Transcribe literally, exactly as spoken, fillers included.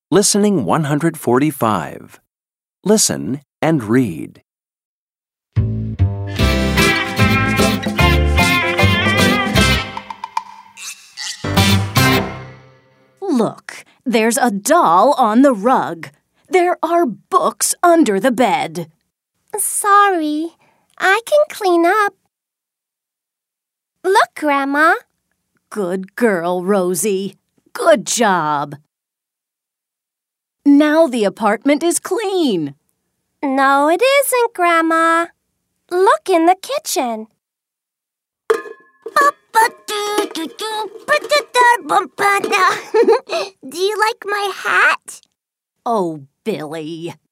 Listening one hundred forty-five. Listen and read. Look, there's a doll on the rug. There are books under the bed. Sorry, I can clean up. Look, Grandma. Good girl, Rosie. Good job. Now the apartment is clean. No, it isn't, Grandma. Look in the kitchen. Do you like my hat? Oh, Billy.